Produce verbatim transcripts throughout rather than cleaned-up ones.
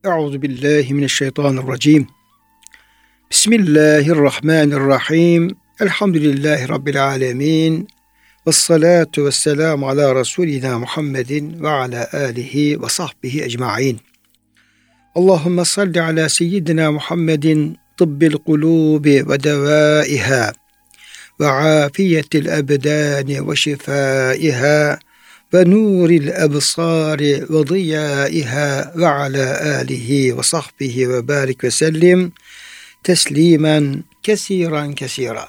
Euzu billahi mineşşeytanirracim. Bismillahirrahmanirrahim. Elhamdülillahi rabbil alamin. Ves salatu vesselam ala Resulina Muhammedin ve ala alihi ve sahbihi ecmaîn. Allahumme salli ala seyyidina Muhammedin tıbbil kulubi ve devaiha ve afiyetil ebdani ve şifaiha ve nuril ebsari ve ziyaiha ve ala alihi ve sahbihi ve barik ve sellim teslimen kesiran kesira.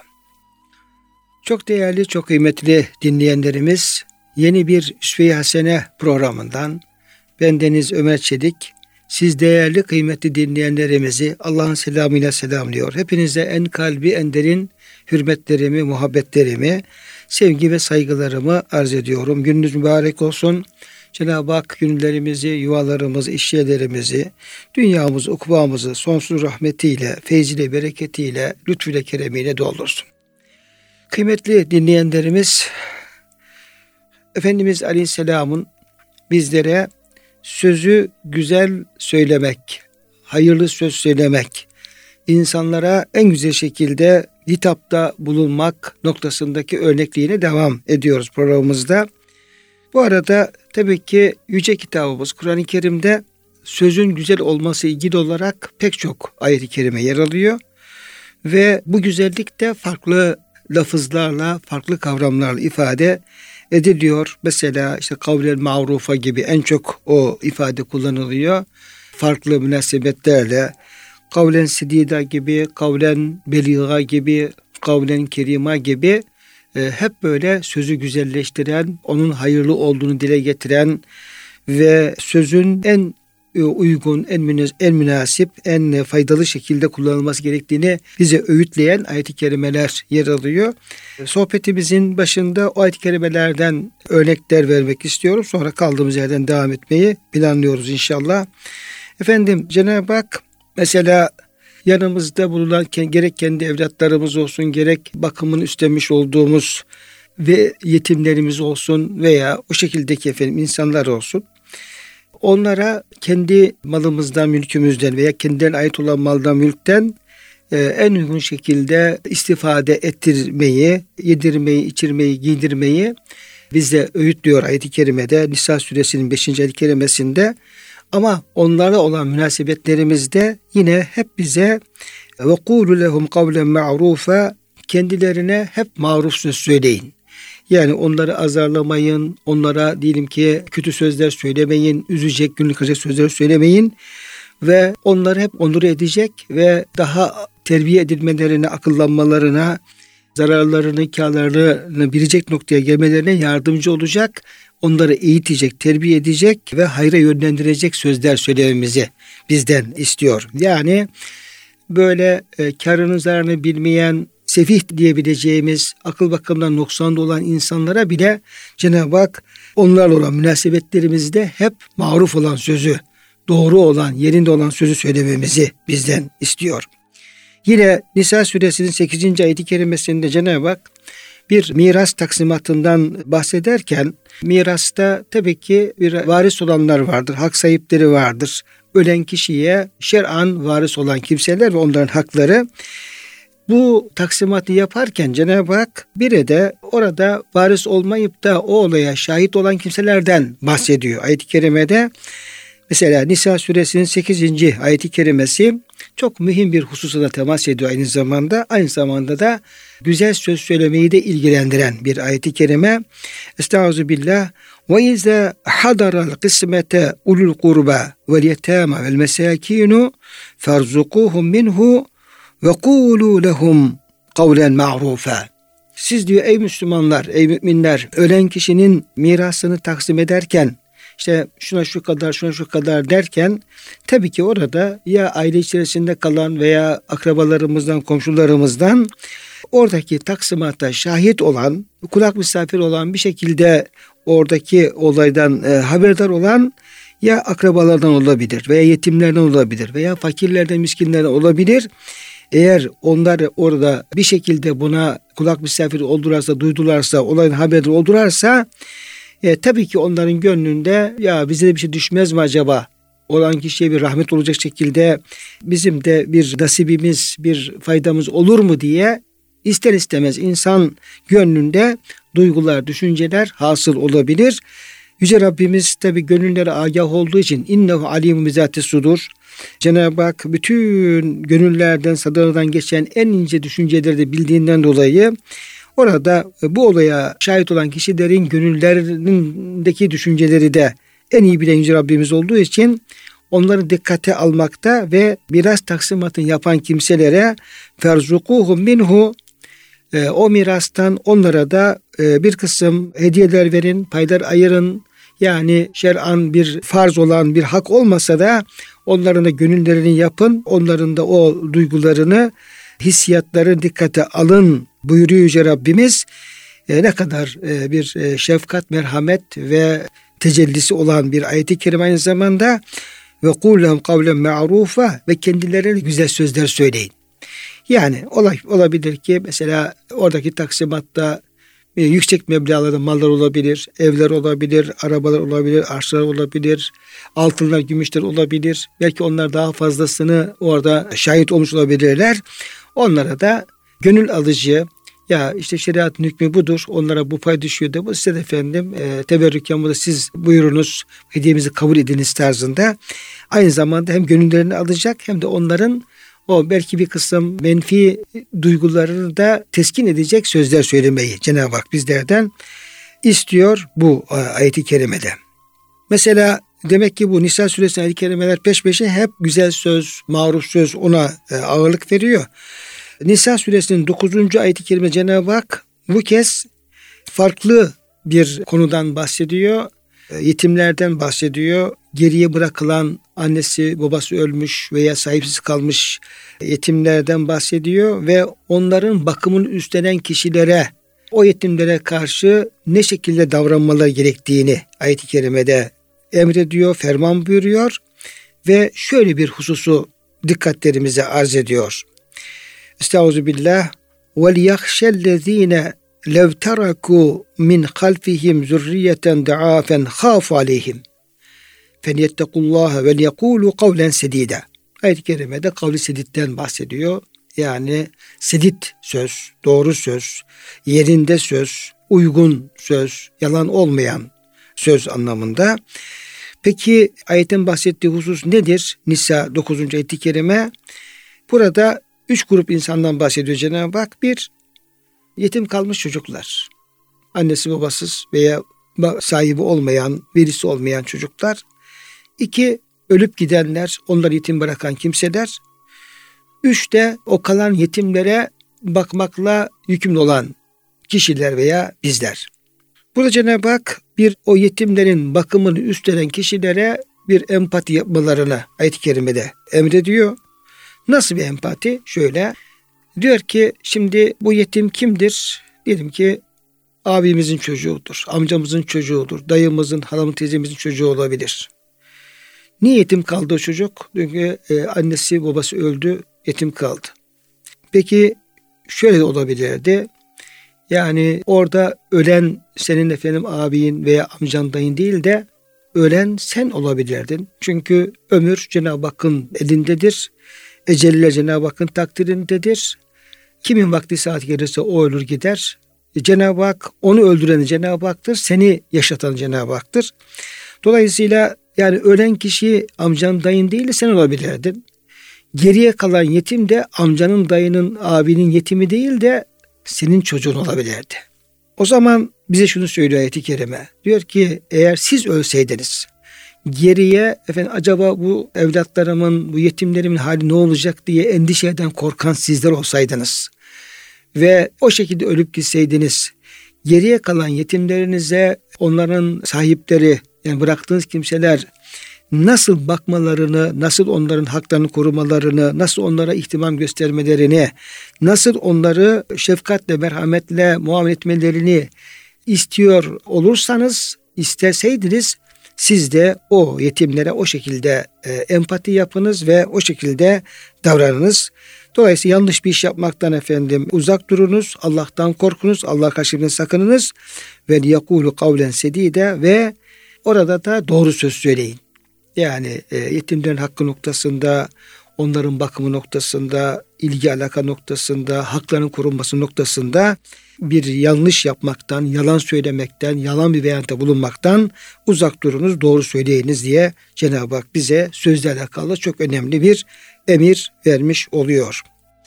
Çok değerli, çok kıymetli dinleyenlerimiz, yeni bir Üsve-i Hasene programından bendeniz Ömer Çelik, siz değerli kıymetli dinleyenlerimizi Allah'ın selamıyla selamlıyor. Hepinize en kalbi en derin hürmetlerimi, muhabbetlerimi, sevgi ve saygılarımı arz ediyorum. Gününüz mübarek olsun. Cenab-ı Hak günlerimizi, yuvalarımızı, işyerlerimizi, dünyamızı, ukbamızı sonsuz rahmetiyle, feyziyle, bereketiyle, lütfüyle, keremiyle doldursun. Kıymetli dinleyenlerimiz, Efendimiz Aleyhisselam'ın bizlere sözü güzel söylemek, hayırlı söz söylemek, insanlara en güzel şekilde hitapta bulunmak noktasındaki örnekliğine devam ediyoruz programımızda. Bu arada tabii ki yüce kitabımız Kur'an-ı Kerim'de sözün güzel olması ilgili olarak pek çok ayet-i kerime yer alıyor. Ve bu güzellik de farklı lafızlarla, farklı kavramlarla ifade ediliyor. Mesela işte kavlen ma'rufa gibi en çok o ifade kullanılıyor. Farklı münasebetlerle kavlen sedida gibi, kavlen beliga gibi, kavlen kerima gibi e, hep böyle sözü güzelleştiren, onun hayırlı olduğunu dile getiren ve sözün en uygun, en, münes- en münasip, en faydalı şekilde kullanılması gerektiğini bize öğütleyen ayet-i kerimeler yer alıyor. Sohbetimizin başında o ayet-i kerimelerden örnekler vermek istiyorum. Sonra kaldığımız yerden devam etmeyi planlıyoruz inşallah. Efendim, Cenab-ı Hak mesela yanımızda bulunan gerek kendi evlatlarımız olsun, gerek bakımını üstlenmiş olduğumuz ve yetimlerimiz olsun veya o şekildeki efendim insanlar olsun, onlara kendi malımızdan, mülkümüzden veya kendilerine ait olan maldan, mülkten e, en uygun şekilde istifade ettirmeyi, yedirmeyi, içirmeyi, giydirmeyi bize öğütlüyor ayet-i kerimede. Nisa suresinin beşinci ayet-i kerimesinde. Ama onlarla olan münasebetlerimizde yine hep bize ve kulu lehum kavlen ma'rufa, kendilerine hep maruf söz söyleyin. Yani onları azarlamayın, onlara diyelim ki kötü sözler söylemeyin, üzecek, günlük kıracak sözler söylemeyin ve onları hep onur edecek ve daha terbiye edilmelerine, akıllanmalarına, zararlarını, kârlarını bilecek noktaya gelmelerine yardımcı olacak, onları eğitecek, terbiye edecek ve hayra yönlendirecek sözler söylememizi bizden istiyor. Yani böyle e, kârını zararını bilmeyen, sefih diyebileceğimiz, akıl bakımından noksanda olan insanlara bile Cenab-ı Hak onlarla olan münasebetlerimizde hep maruf olan sözü, doğru olan, yerinde olan sözü söylememizi bizden istiyor. Yine Nisa suresinin sekizinci ayet-i kerimesinde Cenab-ı Hak bir miras taksimatından bahsederken, mirasta tabii ki bir varis olanlar vardır, hak sahipleri vardır. Ölen kişiye şer'an varis olan kimseler ve onların hakları. Bu taksimatı yaparken Cenab-ı Hak bir de orada varis olmayıp da o olaya şahit olan kimselerden bahsediyor. Ayet-i kerimede mesela Nisa suresinin sekizinci ayet-i kerimesi çok mühim bir hususa da temas ediyor aynı zamanda. Aynı zamanda da güzel söz söylemeyi de ilgilendiren bir ayet-i kerime. Estağfirullah. Ve izâ hadaral kısmete ulul kurba vel yetâma vel mesâkînu ferzukûhum minhu ve kûlû lehum kavlen ma'rufa. Siz diyor ey Müslümanlar, ey müminler, ölen kişinin mirasını taksim ederken işte şuna şu kadar, şuna şu kadar derken tabii ki orada ya aile içerisinde kalan veya akrabalarımızdan, komşularımızdan oradaki taksimata şahit olan, kulak misafir olan bir şekilde oradaki olaydan e, haberdar olan ya akrabalardan olabilir veya yetimlerden olabilir veya fakirlerden, miskinlerden olabilir. Eğer onlar orada bir şekilde buna kulak misafir oldularsa, duydularsa, olayın haberdar oldularsa e, tabii ki onların gönlünde ya bize de bir şey düşmez mi acaba olan kişiye bir rahmet olacak şekilde bizim de bir nasibimiz, bir faydamız olur mu diye ister istemez insan gönlünde duygular, düşünceler hasıl olabilir. Yüce Rabbimiz tabi gönüllere agah olduğu için innehu alimun bizati sudur. Cenab-ı Hak bütün gönüllerden, sadırdan geçen en ince düşünceleri de bildiğinden dolayı orada bu olaya şahit olan kişilerin gönüllerindeki düşünceleri de en iyi bilen Yüce Rabbimiz olduğu için onları dikkate almakta ve miras taksimatını yapan kimselere ferzukuhum minhu, o mirastan onlara da bir kısım hediyeler verin, paylar ayırın. Yani şer'an bir farz olan bir hak olmasa da onların da gönüllerini yapın, onların da o duygularını, hissiyatları dikkate alın buyuruyor Yüce Rabbimiz. E, ne kadar e, bir e, şefkat, merhamet ve tecellisi olan bir ayet-i kerime aynı zamanda. Ve kullehum kavlen ma'rufa, ve kendilerine güzel sözler söyleyin. Yani olabilir ki mesela oradaki taksimatta e, yüksek meblağlarda mallar olabilir, evler olabilir, arabalar olabilir, arsalar olabilir, altınlar, gümüşler olabilir. Belki onlar daha fazlasını orada şahit olmuş olabilirler. Onlara da gönül alıcı, ya işte şeriatın hükmü budur, onlara bu pay düşüyor da bu size de efendim e, teberrüken bu da siz buyurunuz, hediyemizi kabul ediniz tarzında. Aynı zamanda hem gönüllerini alacak hem de onların o belki bir kısım menfi duygularını da teskin edecek sözler söylemeyi Cenab-ı Hak bizlerden istiyor bu ayet-i kerimede. Mesela demek ki bu Nisa suresi ayet-i kerimeler peş peşe hep güzel söz, maruf söz ona ağırlık veriyor. Nisa suresinin dokuzuncu ayet-i kerime Cenab-ı Hak bu kez farklı bir konudan bahsediyor. Yetimlerden bahsediyor. Geriye bırakılan, annesi babası ölmüş veya sahipsiz kalmış yetimlerden bahsediyor ve onların bakımını üstlenen kişilere, o yetimlere karşı ne şekilde davranmaları gerektiğini ayet-i kerimede emrediyor, ferman buyuruyor ve şöyle bir hususu dikkatlerimize arz ediyor. Estağfirullah. وَلْيَخْشَ الَّذ۪ينَ لَوْ تَرَكُوا مِنْ خَلْفِهِمْ ذُرِّيَّةً دَعَافًا خَافُوا عَلَيْهِمْ فَلْيَتَّقُوا اللّٰهَ وَلْيَقُولُوا قَوْلًا سَد۪يدًا. Ayet-i kerimede kavli seditten bahsediyor. Yani sedit söz, doğru söz, yerinde söz, uygun söz, yalan olmayan söz anlamında. Peki ayetin bahsettiği husus nedir? Nisa dokuzuncu ayet-i kerime. Burada üç grup insandan bahsediyor Cenab-ı Hak. Bir, yetim kalmış çocuklar. Annesi babasız veya sahibi olmayan, birisi olmayan çocuklar. İki, ölüp gidenler, onları yetim bırakan kimseler. Üç de o kalan yetimlere bakmakla yükümlü olan kişiler veya bizler. Burada Cenab-ı Hak bir o yetimlerin bakımını üstlenen kişilere bir empati yapmalarını ayet-i kerimede emrediyor. Nasıl bir empati? Şöyle diyor ki şimdi bu yetim kimdir? Diyelim ki abimizin çocuğudur, amcamızın çocuğudur, dayımızın, halamın, teyzemizin çocuğu olabilir. Niye yetim kaldı o çocuk? Çünkü e, annesi babası öldü, yetim kaldı. Peki şöyle de olabilirdi. Yani orada ölen senin efendim abin veya amcan, dayın değil de ölen sen olabilirdin. Çünkü ömür Cenab-ı Hakk'ın elindedir. Eceller Cenab-ı Hakk'ın takdirindedir. Kimin vakti saat gelirse o ölür gider. Cenab-ı Hak onu öldüren Cenab-ı Hak'tır. Seni yaşatan Cenab-ı Hak'tır. Dolayısıyla yani ölen kişi amcan, dayın değil de sen olabilirdin. Geriye kalan yetim de amcanın, dayının, abinin yetimi değil de senin çocuğun olabilirdi. O zaman bize şunu söylüyor ayet-i kerime. Diyor ki eğer siz ölseydiniz geriye efendim acaba bu evlatlarımın, bu yetimlerimin hali ne olacak diye endişe eden, korkan sizler olsaydınız ve o şekilde ölüp gitseydiniz, geriye kalan yetimlerinize onların sahipleri, yani bıraktığınız kimseler nasıl bakmalarını, nasıl onların haklarını korumalarını, nasıl onlara ihtimam göstermelerini, nasıl onları şefkatle, merhametle muamele etmelerini istiyor olursanız, isterseydiniz, siz de o yetimlere o şekilde e, empati yapınız ve o şekilde davranınız. Dolayısıyla yanlış bir iş yapmaktan efendim uzak durunuz, Allah'tan korkunuz, Allah karşısında sakınınız ve yakulu kavlen sedide ve orada da doğru söz söyleyin. Yani e, yetimlerin hakkı noktasında, onların bakımı noktasında, ilgi alaka noktasında, haklarının korunması noktasında bir yanlış yapmaktan, yalan söylemekten, yalan bir beyanda bulunmaktan uzak durunuz, doğru söyleyiniz diye Cenab-ı Hak bize sözle alakalı çok önemli bir emir vermiş oluyor.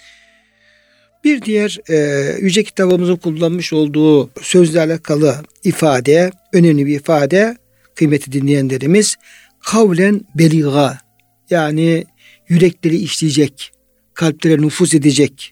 Bir diğer e, Yüce Kitabımızın kullanmış olduğu sözle alakalı ifade, önemli bir ifade, kıymetli dinleyenlerimiz, kavlen beliga, yani yürekleri işleyecek, kalplere nüfuz edecek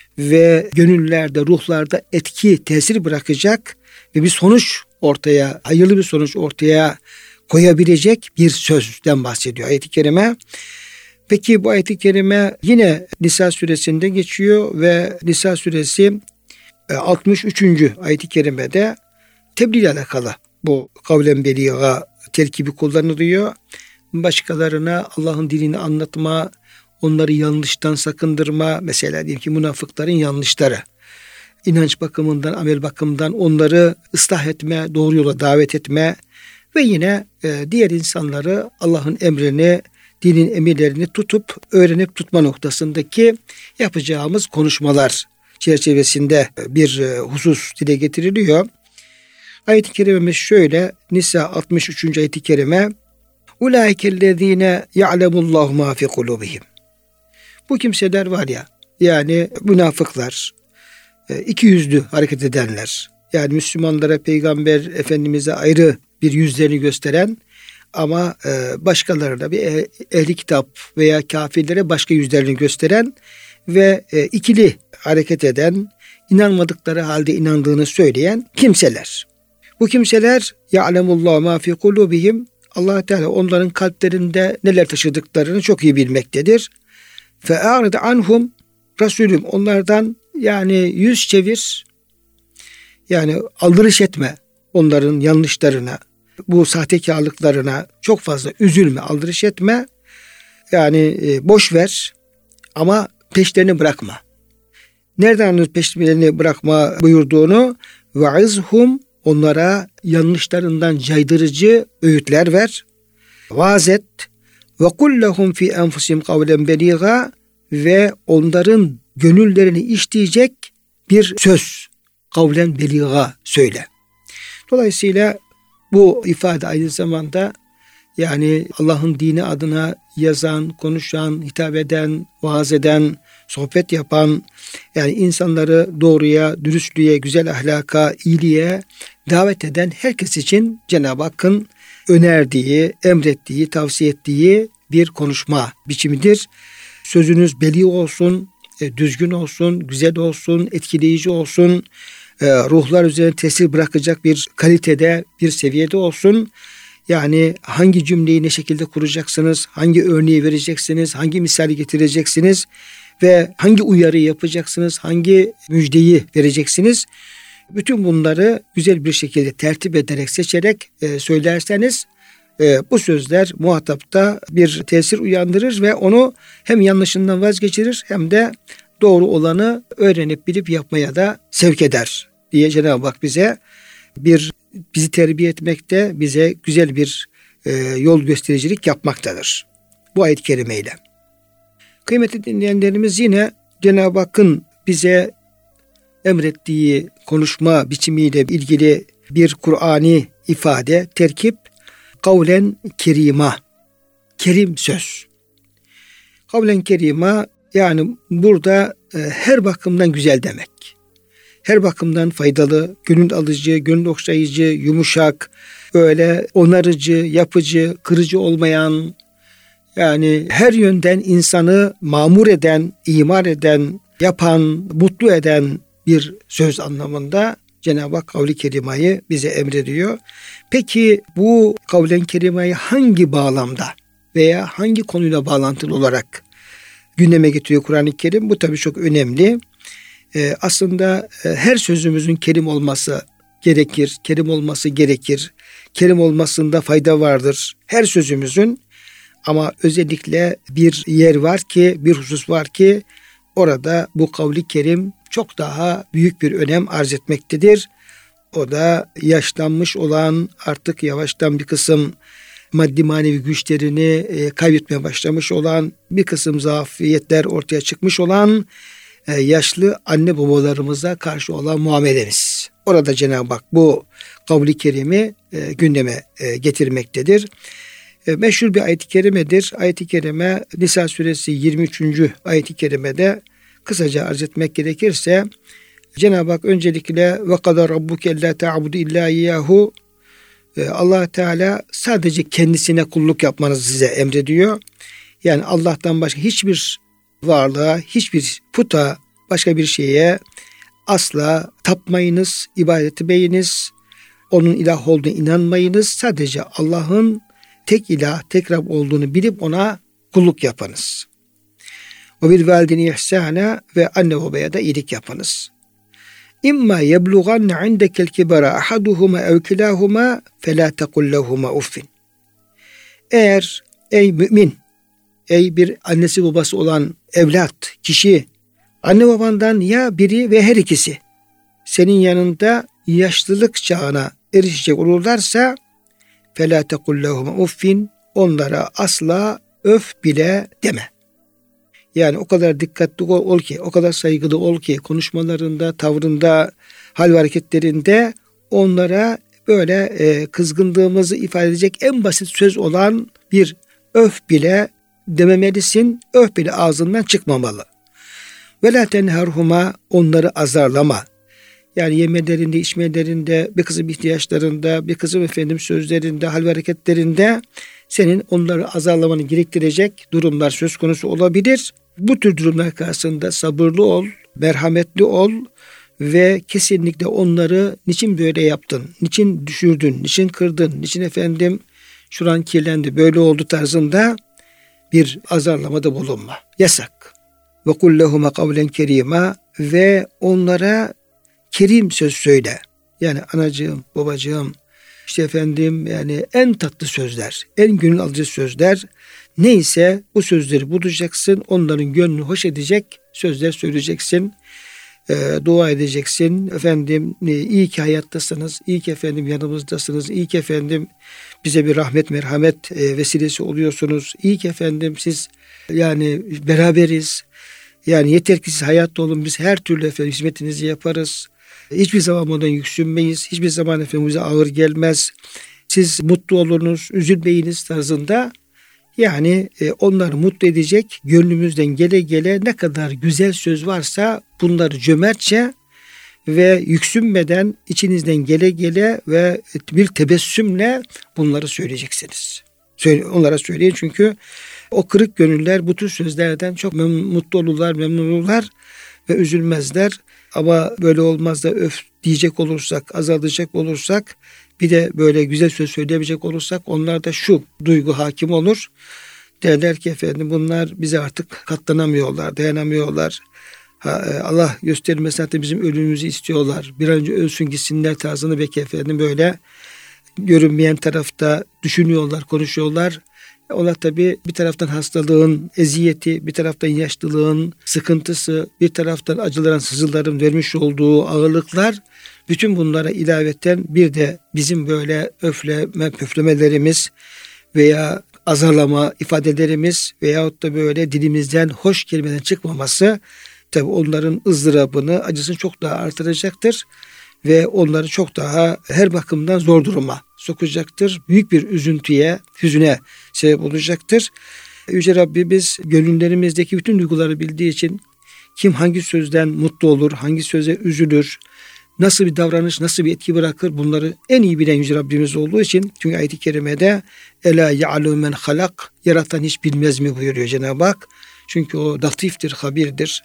ve gönüllerde, ruhlarda etki, tesir bırakacak ve bir sonuç ortaya, hayırlı bir sonuç ortaya koyabilecek bir sözden bahsediyor ayet-i kerime. Peki bu ayet-i kerime yine Nisa suresinde geçiyor ve Nisa suresi altmış üçüncü ayet-i kerimede tebliğ ile alakalı bu kavlen beliga terkibi kullanılıyor. Başkalarına Allah'ın dinini anlatma, onları yanlıştan sakındırma, mesela diyelim ki münafıkların yanlışları, inanç bakımından, amel bakımından onları ıslah etme, doğru yola davet etme ve yine e, diğer insanları Allah'ın emrini, dinin emirlerini tutup öğrenip tutma noktasındaki yapacağımız konuşmalar çerçevesinde bir e, husus dile getiriliyor. Ayet-i kerimemiz şöyle, Nisa altmış üçüncü ayet-i kerime, Ulaikellezine ya'lemullahu ma fi kulubihim. Bu kimseler var ya, yani münafıklar, iki yüzlü hareket edenler, yani Müslümanlara, Peygamber Efendimiz'e ayrı bir yüzlerini gösteren ama başkalarına, bir ehli kitap veya kafirlere başka yüzlerini gösteren ve ikili hareket eden, inanmadıkları halde inandığını söyleyen kimseler. Bu kimseler ya'lemullahu ma fi kulubihim, Allah Teala onların kalplerinde neler taşıdıklarını çok iyi bilmektedir. Fe'arid anhum, Resulüm onlardan yani yüz çevir, yani aldırış etme onların yanlışlarına, bu sahtekarlıklarına çok fazla üzülme, aldırış etme. Yani e, boş ver ama peşlerini bırakma. Nereden peşlerini bırakma buyurduğunu, ve'izhum, onlara yanlışlarından caydırıcı öğütler ver. Vaaz et. Ve kullehum fi enfusim kavlen beliga, ve onların gönüllerini işleyecek bir söz, kavlen beliga söyle. Dolayısıyla bu ifade aynı zamanda yani Allah'ın dini adına yazan, konuşan, hitap eden, vaaz eden, sohbet yapan, yani insanları doğruya, dürüstlüğe, güzel ahlaka, iyiliğe davet eden herkes için Cenab-ı Hakk'ın önerdiği, emrettiği, tavsiye ettiği bir konuşma biçimidir. Sözünüz beli olsun, düzgün olsun, güzel olsun, etkileyici olsun, ruhlar üzerine tesir bırakacak bir kalitede, bir seviyede olsun. Yani hangi cümleyi ne şekilde kuracaksınız, hangi örneği vereceksiniz, hangi misali getireceksiniz ve hangi uyarıyı yapacaksınız, hangi müjdeyi vereceksiniz. Bütün bunları güzel bir şekilde tertip ederek, seçerek e, söylerseniz e, bu sözler muhatapta bir tesir uyandırır ve onu hem yanlışından vazgeçirir hem de doğru olanı öğrenip bilip yapmaya da sevk eder diye Cenab-ı Hak bize bir bizi terbiye etmekte, bize güzel bir e, yol göstericilik yapmaktadır. Bu ayet-i kerimeyle. Kıymetli dinleyenlerimiz, yine Cenab-ı Hakk'ın bize emrettiği konuşma biçimiyle ilgili bir Kur'ani ifade, terkip, kavlen kerima, kerim söz. Kavlen kerima, yani burada e, her bakımdan güzel demek. Her bakımdan faydalı, gönül alıcı, gönül okşayıcı, yumuşak, böyle onarıcı, yapıcı, kırıcı olmayan, yani her yönden insanı mamur eden, imar eden, yapan, mutlu eden bir söz anlamında Cenab-ı Hak kavli kerimayı bize emrediyor. Peki bu kavlen kerimayı hangi bağlamda veya hangi konuyla bağlantılı olarak gündeme getiriyor Kur'an-ı Kerim? Bu tabii çok önemli. Ee, aslında e, her sözümüzün kerim olması gerekir, kerim olması gerekir. Kerim olmasında fayda vardır her sözümüzün, ama özellikle bir yer var ki, bir husus var ki orada bu kavli kerim çok daha büyük bir önem arz etmektedir. O da yaşlanmış olan, artık yavaştan bir kısım maddi manevi güçlerini e, kaybetmeye başlamış olan, bir kısım zafiyetler ortaya çıkmış olan e, yaşlı anne babalarımıza karşı olan muamelemiz. Orada Cenab-ı Hak bu kavli kerimi e, gündeme e, getirmektedir. E, meşhur bir ayet-i kerimedir. Ayet-i kerime Nisa suresi yirmi üçüncü ayet-i kerimede kısaca arz etmek gerekirse Cenab-ı Hak öncelikle ve kadar rabbuke ella ta'budu illa iyyahu, Allah Teala sadece kendisine kulluk yapmanızı size emrediyor. Yani Allah'tan başka hiçbir varlığa, hiçbir puta, başka bir şeye asla tapmayınız, ibadet etmeyiniz, onun ilah olduğunu inanmayınız. Sadece Allah'ın tek ilah, tek Rab olduğunu bilip ona kulluk yapınız. Ve bil valideyni ihsana, ve anne babaya da iyilik yapınız. İmma yeblughanne indekel kibara ahaduhuma ev kilahuma fela tekul lehuma uffin. Eğer ey mümin, ey bir annesi babası olan evlat, kişi, anne babandan ya biri ve her ikisi senin yanında yaşlılık çağına erişecek olurlarsa fela tekul lehuma uffin, onlara asla öf bile deme. Yani o kadar dikkatli ol ki, o kadar saygılı ol ki konuşmalarında, tavrında, hal ve hareketlerinde onlara böyle e, kızgınlığımızı ifade edecek en basit söz olan bir öf bile dememelisin. Öf bile ağzından çıkmamalı. Ve la tenherhuma, onları azarlama. Yani yemelerinde, içmelerinde, bir kısım ihtiyaçlarında, bir kısım efendim sözlerinde, hal ve hareketlerinde senin onları azarlamanı gerektirecek durumlar söz konusu olabilir. Bu tür durumlar karşısında sabırlı ol, merhametli ol ve kesinlikle onları niçin böyle yaptın, niçin düşürdün, niçin kırdın, niçin efendim şuran kirlendi, böyle oldu tarzında bir azarlamada bulunma. Yasak. Ve kul lehuma kavlen kerima, ve onlara kerim söz söyle. Yani anacığım, babacığım, işte efendim yani en tatlı sözler, en gönül alıcı sözler neyse bu sözleri bulacaksın. Onların gönlünü hoş edecek sözler söyleyeceksin. E, dua edeceksin. Efendim iyi ki hayattasınız. İyi ki efendim yanımızdasınız. İyi ki efendim bize bir rahmet merhamet e, vesilesi oluyorsunuz. İyi ki efendim siz yani beraberiz. Yani yeter ki siz hayatta olun. Biz her türlü efendim hizmetinizi yaparız. Hiçbir zaman ondan yüksünmeyiz. Hiçbir zaman efendim bize ağır gelmez. Siz mutlu olunuz, üzülmeyiniz tarzında. Yani e, onları mutlu edecek gönlümüzden gele gele ne kadar güzel söz varsa bunları cömertçe ve yüksünmeden içinizden gele gele ve bir tebessümle bunları söyleyeceksiniz. Söyle, onlara söyleyin, çünkü o kırık gönüller bu tür sözlerden çok mem- mutlu olurlar, memnun olurlar ve üzülmezler. Ama böyle olmaz da öf diyecek olursak, azaltacak olursak, bir de böyle güzel söz söyleyebilecek olursak onlarda şu duygu hakim olur. Derler ki efendim bunlar bize artık katlanamıyorlar, dayanamıyorlar. Ha, Allah göstermesin hatta bizim ölümümüzü istiyorlar. Bir an önce ölsün gitsinler tarzını belki efendim böyle görünmeyen tarafta düşünüyorlar, konuşuyorlar. Onlar tabii bir taraftan hastalığın eziyeti, bir taraftan yaşlılığın sıkıntısı, bir taraftan acıların, sızıların vermiş olduğu ağırlıklar, bütün bunlara ilaveten bir de bizim böyle öfleme, püflemelerimiz veya azarlama ifadelerimiz veyahut da böyle dilimizden hoş kelimeden çıkmaması tabii onların ızdırabını, acısını çok daha artıracaktır ve onları çok daha her bakımdan zor duruma sokacaktır. Büyük bir üzüntüye, hüzüne sebep olacaktır. Yüce Rabbimiz gönüllerimizdeki bütün duyguları bildiği için kim hangi sözden mutlu olur, hangi söze üzülür, nasıl bir davranış, nasıl bir etki bırakır, bunları en iyi bilen Yüce Rabbimiz olduğu için, çünkü ayet-i kerimede Ela ya'lu men halak, yaratan hiç bilmez mi buyuruyor Cenab-ı Hak. Çünkü o latiftir, habirdir.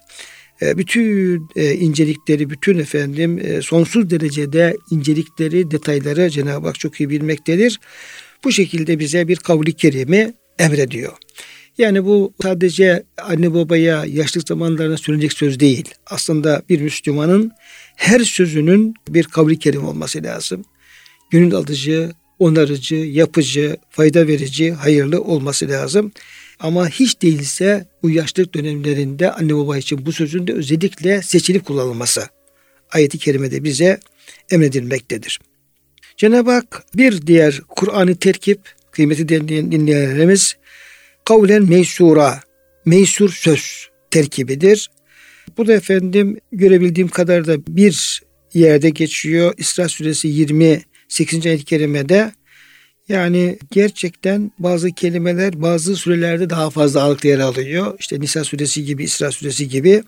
Bütün incelikleri, bütün efendim sonsuz derecede incelikleri, detayları Cenab-ı Hak çok iyi bilmektedir. Bu şekilde bize bir kavli kerimi emrediyor. Yani bu sadece anne babaya yaşlı zamanlarına söylenecek söz değil. Aslında bir Müslümanın her sözünün bir kavli kerim olması lazım. Gönül alıcı, onarıcı, yapıcı, fayda verici, hayırlı olması lazım. Ama hiç değilse bu yaşlılık dönemlerinde anne baba için bu sözün de özellikle seçilip kullanılması ayet-i kerimede bize emredilmektedir. Cenab-ı Hak bir diğer Kur'an-ı terkip, kıymeti dinleyenlerimiz, kavlen meysura, meysur söz terkibidir. Bu da efendim görebildiğim kadar da bir yerde geçiyor. İsra suresi yirmi sekizinci ayet-i kerimede. Yani gerçekten bazı kelimeler bazı surelerde daha fazla ağırlıklı yer alıyor. İşte Nisa suresi gibi, İsra suresi gibi.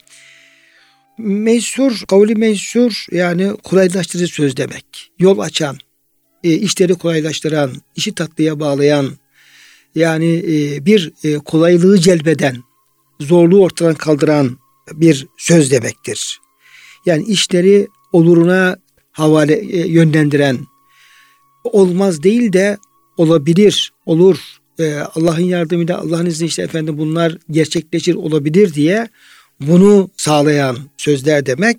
Meysur, kavli meysur yani kolaylaştırıcı söz demek. Yol açan, e, işleri kolaylaştıran, işi tatlıya bağlayan, yani e, bir e, kolaylığı celbeden, zorluğu ortadan kaldıran bir söz demektir. Yani işleri oluruna havale e, yönlendiren, olmaz değil de olabilir, olur, e, Allah'ın yardımıyla, Allah'ın izniyle işte efendim bunlar gerçekleşir, olabilir diye bunu sağlayan sözler demek.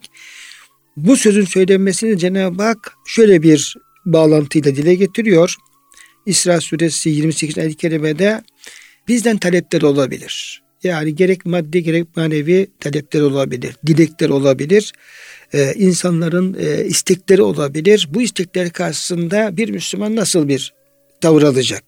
Bu sözün söylenmesini Cenab-ı Hak şöyle bir bağlantıyla dile getiriyor. İsra suresi yirmi sekiz ayet-i kerimede bizden talepler olabilir. Yani gerek maddi gerek manevi talepler olabilir, dilekler olabilir, ee, insanların e, istekleri olabilir. Bu istekler karşısında bir Müslüman nasıl bir tavır alacak?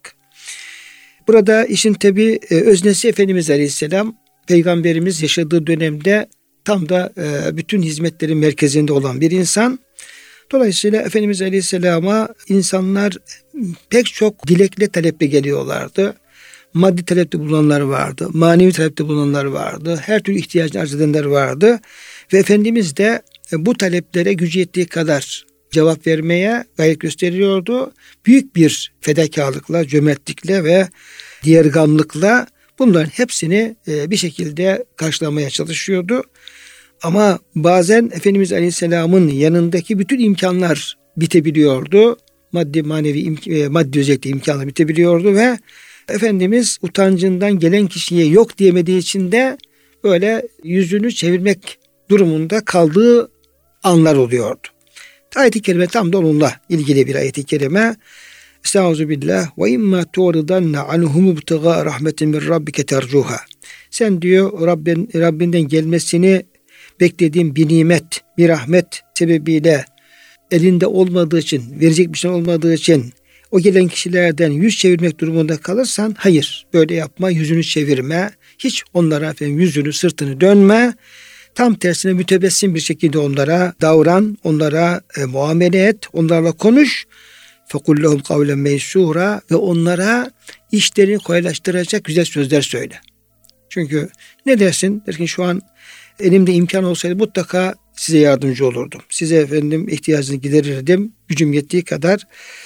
Burada işin tabi e, öznesi Efendimiz Aleyhisselam, Peygamberimiz yaşadığı dönemde tam da e, bütün hizmetlerin merkezinde olan bir insan. Dolayısıyla Efendimiz Aleyhisselam'a insanlar pek çok dilekle taleple geliyorlardı. Maddi talepte bulunanlar vardı, manevi talepte bulunanlar vardı, her türlü ihtiyacını arz edenler vardı. Ve Efendimiz de bu taleplere gücü yettiği kadar cevap vermeye gayret gösteriyordu. Büyük bir fedakarlıkla, cömertlikle ve diğergamlıkla bunların hepsini bir şekilde karşılamaya çalışıyordu. Ama bazen Efendimiz Aleyhisselam'ın yanındaki bütün imkanlar bitebiliyordu. Maddi manevi maddi özellikle imkanlar bitebiliyordu ve Efendimiz utancından gelen kişiye yok diyemediği için de böyle yüzünü çevirmek durumunda kaldığı anlar oluyordu. Ayet-i kerime tam da onunla ilgili bir ayet-i kerime. Estağfirullah ve imma tu'ridanna anhum ibtigâ rahmetin min rabbike tercuha. Sen diyor Rabbin, Rabbinden gelmesini beklediğin bir nimet, bir rahmet sebebiyle elinde olmadığı için, verecek bir şey olmadığı için o gelen kişilerden yüz çevirmek durumunda kalırsan hayır, böyle yapma, yüzünü çevirme, hiç onlara efendim yüzünü, sırtını dönme. Tam tersine mütebessim bir şekilde onlara davran, onlara e, muamele et, onlarla konuş. فَقُلْ لَهُمْ قَوْلًا مَيْسُورًا ve onlara işlerini kolaylaştıracak güzel sözler söyle. Çünkü ne dersin? Derken şu an elimde imkan olsaydı mutlaka size yardımcı olurdum. Size efendim ihtiyacını giderirdim gücüm yettiği kadar.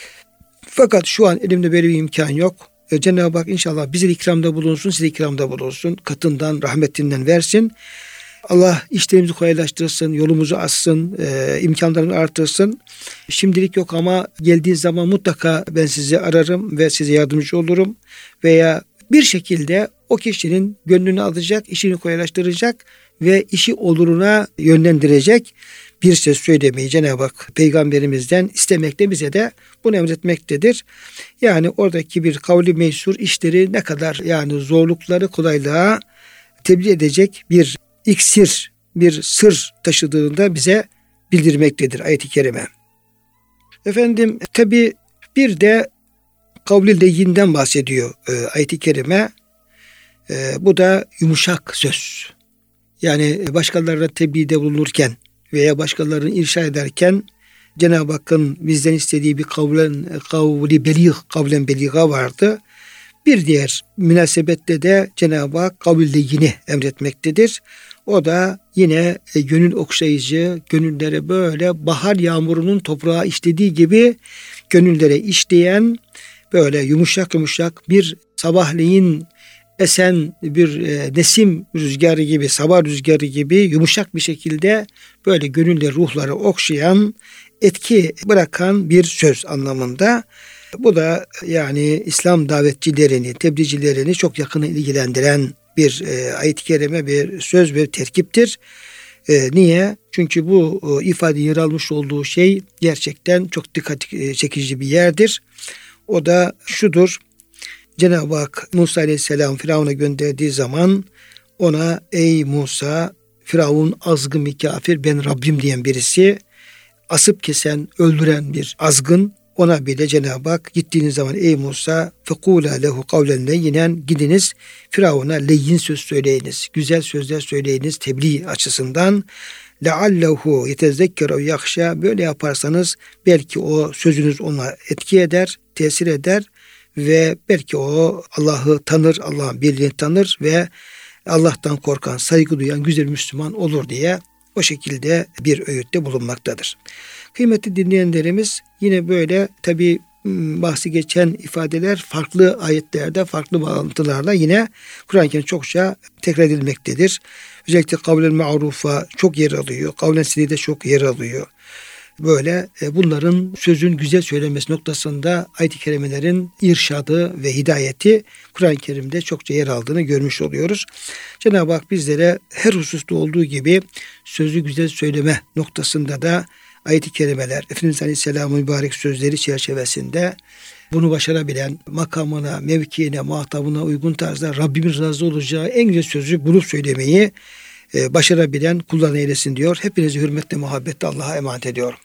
Fakat şu an elimde böyle bir imkan yok. E, Cenab-ı Hak inşallah bize ikramda bulunsun, size ikramda bulunsun. Katından, rahmetinden versin. Allah işlerimizi kolaylaştırsın, yolumuzu açsın, e, imkanlarını artırsın. Şimdilik yok ama geldiği zaman mutlaka ben sizi ararım ve size yardımcı olurum. Veya bir şekilde o kişinin gönlünü alacak, işini kolaylaştıracak ve işi oluruna yönlendirecek bir söz söylemeyi Cenab-ı Hak Peygamberimizden istemekte, bize de bunu emretmektedir. Yani oradaki bir kavli meysur işleri ne kadar yani zorlukları kolaylığa tebliğ edecek bir iksir, bir sır taşıdığında bize bildirmektedir ayet-i kerime. Efendim tabi bir de kavli leyyinden bahsediyor e, ayet-i kerime. E, bu da yumuşak söz. Yani başkalarına tebliğde bulunurken veya başkalarını irşad ederken Cenab-ı Hakk'ın bizden istediği bir kavlen, kavli belih, kavlen beliga vardı. Bir diğer münasebette de Cenab-ı Hak kavli leyyini emretmektedir. O da yine e, gönül okşayıcı, gönüllere böyle bahar yağmurunun toprağa işlediği gibi gönüllere işleyen böyle yumuşak yumuşak bir sabahleyin esen bir e, nesim rüzgarı gibi, sabah rüzgarı gibi yumuşak bir şekilde böyle gönülle ruhları okşayan, etki bırakan bir söz anlamında. Bu da yani İslam davetçilerini, tebliğcilerini çok yakını ilgilendiren bir e, ayet-i kerime, bir söz ve terkiptir. E, niye? Çünkü bu e, ifade yer almış olduğu şey gerçekten çok dikkat çekici bir yerdir. O da şudur: Cenab-ı Hak Musa Aleyhisselam Firavun'a gönderdiği zaman ona ey Musa, Firavun azgın bir kafir, ben Rabbim diyen birisi, asıp kesen, öldüren bir azgın, ona bile Cenab-ı Hak gittiğiniz zaman ey Musa fekula lehu kavlen leyyinen, gidiniz Firavun'a leyyin söz söyleyiniz. Güzel sözler söyleyiniz tebliğ açısından. Leallehu yetezekkeru yakşa, böyle yaparsanız belki o sözünüz ona etki eder, tesir eder ve belki o Allah'ı tanır, Allah'ın birliğini tanır ve Allah'tan korkan, saygı duyan güzel Müslüman olur diye o şekilde bir öğütte bulunmaktadır. Kıymetli dinleyenlerimiz, yine böyle tabi bahsi geçen ifadeler farklı ayetlerde, farklı bağlantılarla yine Kur'an-ı Kerim çokça tekrar edilmektedir. Özellikle kavlen ma'rufa çok yer alıyor. Kavlen sinide çok yer alıyor. Böyle bunların sözün güzel söylenmesi noktasında ayet-i kerimelerin irşadı ve hidayeti Kur'an-ı Kerim'de çokça yer aldığını görmüş oluyoruz. Cenab-ı Hak bizlere her hususta olduğu gibi sözü güzel söyleme noktasında da ayet-i kerimeler, Efendimiz Aleyhisselam'ın mübarek sözleri çerçevesinde bunu başarabilen, makamına, mevkiine, muhatabına uygun tarzda Rabbimin razı olacağı en güzel sözü bulup söylemeyi başarabilen kullarına eylesin diyor. Hepinizi hürmetle, muhabbetle Allah'a emanet ediyorum.